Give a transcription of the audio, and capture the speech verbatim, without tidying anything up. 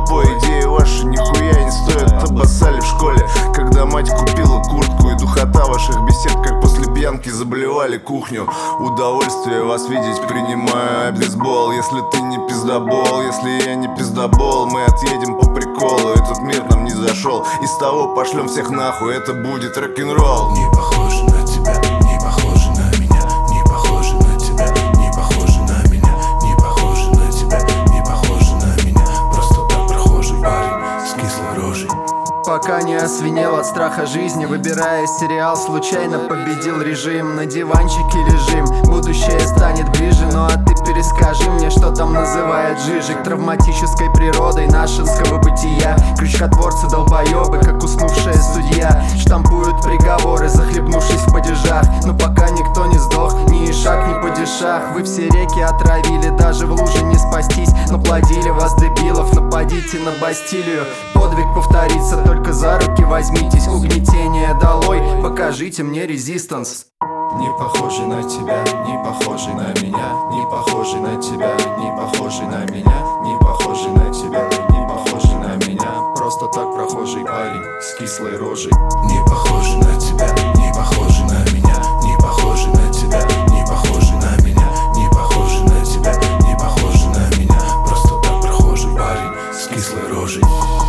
толпой. Идеи ваши нихуя не стоят, обоссали в школе, когда мать купила куртку. И духота ваших бесед, как после пьянки заблевали кухню. Удовольствие вас видеть принимаю, а бейсбол. Если ты не пиздобол, если я не пиздобол, мы отъедем по приколу. Этот мир нам не зашел, из того пошлем всех нахуй, это будет рок-н-ролл. Не похоже на тебя, не похоже на меня, не похоже на тебя, не похоже на меня, не похоже на тебя, не похоже на меня. Просто так прохожий парень с кислой рожей. Пока не освинел от страха жизни, выбирая сериал, случайно победил режим. На диванчике лежим, будущее станет ближе. Ну а ты перескажи мне, что там называет Жижик травматической природой нашинского бытия. Крючкотворцы долбоебы, как уснувшая судья, штампуют приговоры, захлебнувшись в падежах. Но пока никто не сдох, ни шаг, ни падишах. Вы все реки отравили, даже в луже не спастись. Но плодили вас, дебилов, нападите на Бастилию. Подвиг повторится, только за руки возьмитесь. Угнетение долой, покажите мне резистанс. Не похожий на тебя, не похожий на меня, не похожий на тебя, не похожий на меня, не похожий на тебя, не похожий на меня. Просто так прохожий парень с кислой рожей. Не похожий на тебя, не похожий на меня, не похожий на тебя, не похожий на меня, не похожий на тебя, не похожий на меня. Просто так прохожий парень с кислой рожей.